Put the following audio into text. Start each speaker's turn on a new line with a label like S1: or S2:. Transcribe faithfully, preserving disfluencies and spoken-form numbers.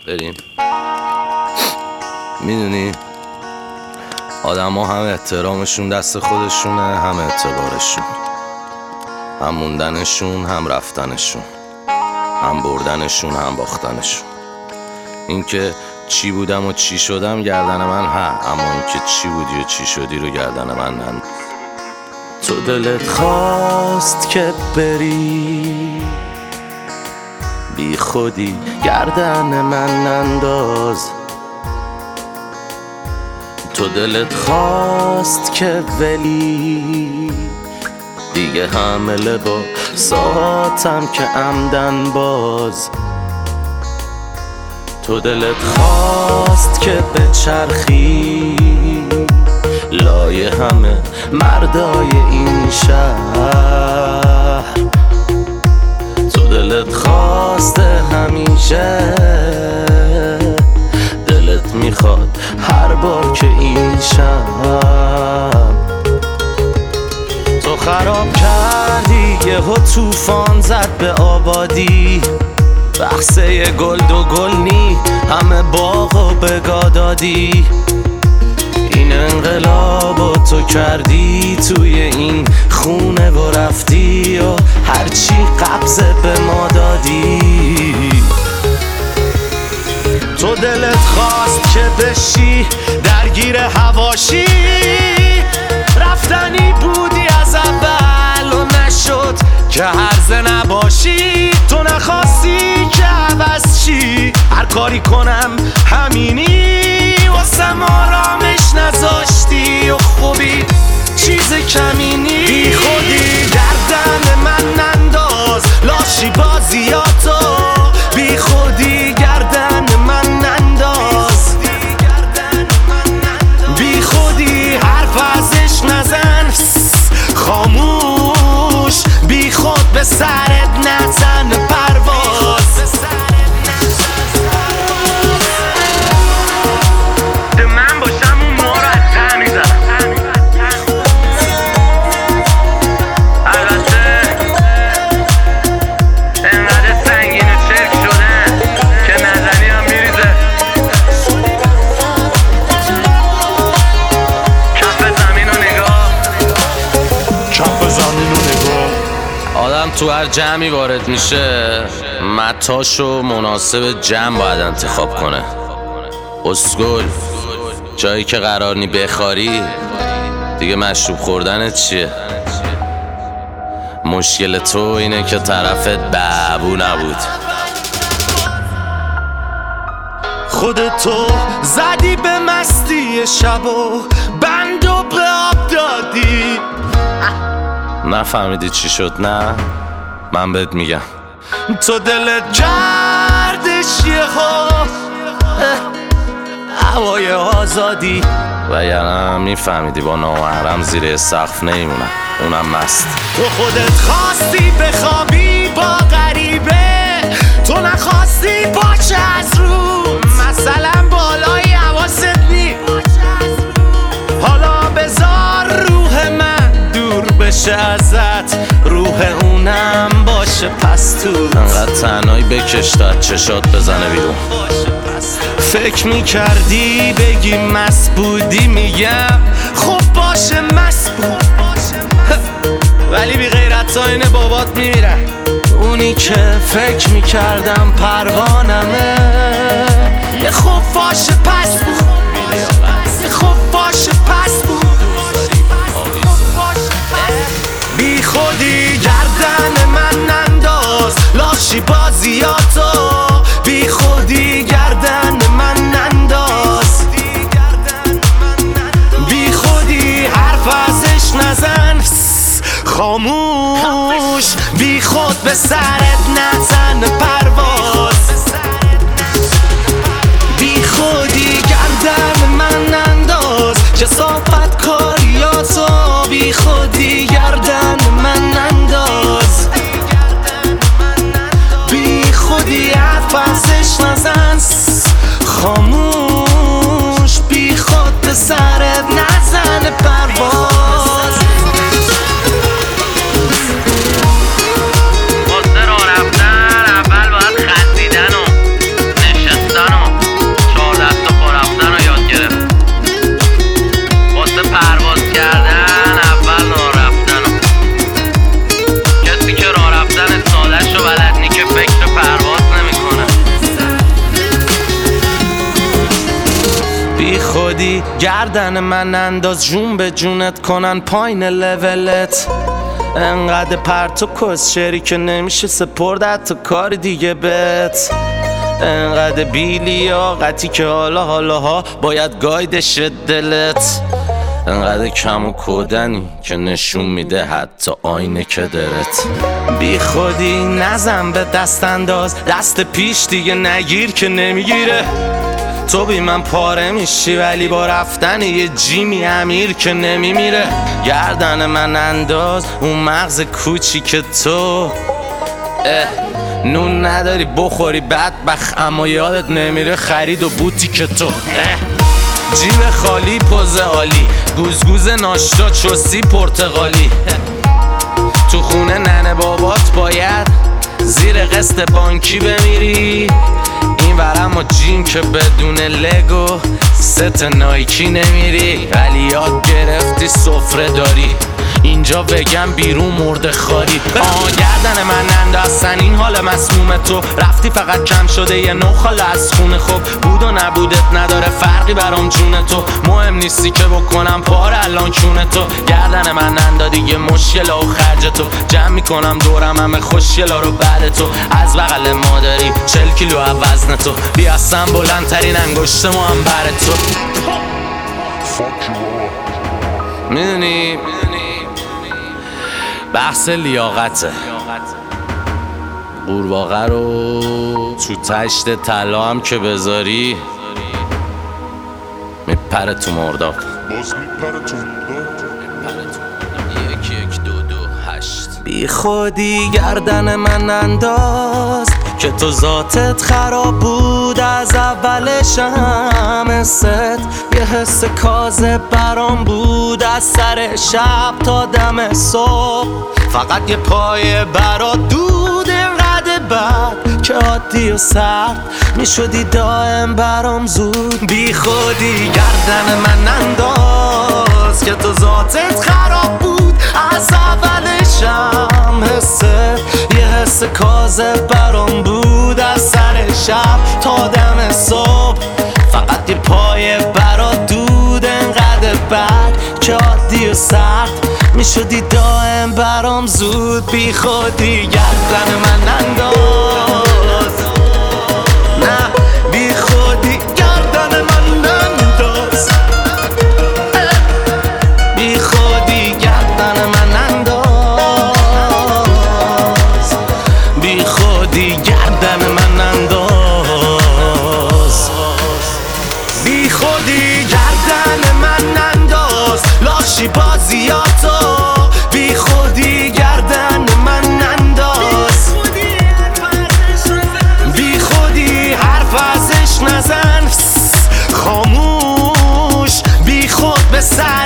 S1: بریم. میدونی آدم ها هم احترامشون دست خودشونه، هم اعتبارشون، هم موندنشون هم رفتنشون، هم بردنشون هم باختنشون. اینکه چی بودم و چی شدم گردن من ها، اما اینکه چی بودی و چی شدی رو گردن من نند. تو دلت خواست که بری بی خودی گردن من ننداز. تو دلت خواست که ولی دیگه حمله با ساعتم که عمدن باز. تو دلت خواست که بچرخی لای همه مردای این شهر. تو دلت خواسته همیشه، دلت میخواد هر بار که این شب تو خراب کردی. یهو توفان زد به آبادی، بخصه گل دو گل نی همه باغو بگا دادی. این انقلابو تو کردی توی این خونه و رفتی و هرچی قبضه به ما دادی. تو دلت خواست که بشی درگیر حواشی، رفتنی بودی از اول و نشد که هرزه نباشی. تو نخواستی که عوض شی، هر کاری کنم همینی، واسم آرامش نذاشتی و خوبی چیز کمینی. بی خودی گردن من ننداز لاشی بازیاتو، بی خودی گردن من ننداز. بی خودی حرف ازش نزن، خاموش بی خود به سرت نزن پرواز. ده من باشم اون ما رو از ته میزنم. البته انقدر سنگین و چرک شدن که نزنی هم میریزه. کف زمین و نگاه، کف زمین و نگاه. آدم تو هر جمعی وارد میشه متاشو مناسب جمع باید انتخاب کنه. اسکول جایی که قرار نی بخاری دیگه مشروب خوردنت چیه؟ مشکل تو اینه که طرفت بابو نبود. خودتو زدی به مستی شب و بندو به آب دادی. نفهمیدی چی شد؟ نه من بهت میگم. تو دلت کردش یهو هوای آزادی، و یعنی میفهمیدی با نامحرم زیر سقف نمیمونم، اونم مست. تو خودت خواستی بخوابی با غریبه، تو نخواستی باشه از رو مثلا بالای حواست نی. حالا بذار روح من دور بشه ازت، روح اونم باشه پس تو. انقدر تنهایی بکش تا چشات بزنه بیرون. فکر میکردی بگی مست بودی، میگم خب باشه مست بود، ولی بی غیرت ها اینه بابات میمیرن. اونی که فکر میکردم پروانمه، یه خب باشه پس بود، یه خب باشه پس بود. بی خودی گردن من ننداز لاشی بازیاتو، بی خودی گردن من ننداز. بی خودی حرف ازش نزن، خاموش بی خود به سرت نزن پرواز. بی خودی گردن من ننداز کثافت کاریاتو، بی خودی گردن من ننداز. بی خودی حرف ازش نزن، خاموش بی خود به سرت نزن پرواز. واسه راه رفتن اول باید خندیدن و نشستن و گردن من انداز جون به جونت کنن پایین لولت. انقدر پرت و کس شری که نمیشه سپرد تو کار دیگه بت. انقدر بیلیاقتی که حالا حالاها باید گایدش دلت. انقدر کم و کودنی که نشون میده حتی آینه که درت. بی خودی نزن به دست انداز، دست پیش دیگه نگیر که نمیگیره. تو بی من پاره میشی ولی با رفتن یه جیمی امیر که نمیمیره. گردن من انداز اون مغز کوچی که تو نون نداری بخوری بدبخت اما یادت نمیره خرید و بوتی که تو جیب خالی پوز عالی، گوزگوز ناشتا چوسی پرتغالی. تو خونه ننه بابات باید زیر قسط بانکی بمیری. این ورم و جیم که بدون لگو ست نایکی نمیری. ولی یاد گرفتی سفره داری اینجا بگم بیرون مرده خاری. آه گردن من انداستن این حال مسموم تو. رفتی فقط کم شده یه نو خال از خونه. خوب بود و نبودت نداره فرقی برام جون تو. مهم نیستی که بکنم پاره الان کونه تو. گردن من اندادی یه مشکل و خرج تو. جمع میکنم دورم همه خوشگلا رو بعد تو. از بغل مادری چل کیلو وزن تو. بیاستم بلندترین انگشت ما هم بر تو. میدونی بحث لیاقته. قورباغه رو تو تشت طلا هم که بذاری میپره تو مرداب.
S2: باز میپره تو مرداب.
S1: یک یک دو دو هشت. بی خودی گردن من انداز که تو ذاتت خراب بود از اولش. هم حست یه حس کاذب برام بود از سر شب تا دم صبح. فقط یه پای برات دود انقدر بد که عادی و سرد میشدی دائم برام زود. بی خودی گردن من انداز که تو ذاتت خراب بود از اولشم. حست یه حس کاذب برام بود از سر شب تا دم صبح. فقط یه پای برات دود انقدر بد که عادی و سرد میشدی دائم برام زود. بی خودی گردن من انداز. نه بی خودی گردن من انداز. بی خودی گردن من انداز. بی خودی گردن من انداز. بی خودی گردن من انداز لاشی بازیاتو. بی خودی گردن من انداز. بی خودی حرف ازش نزن خاموش. بی خود به سر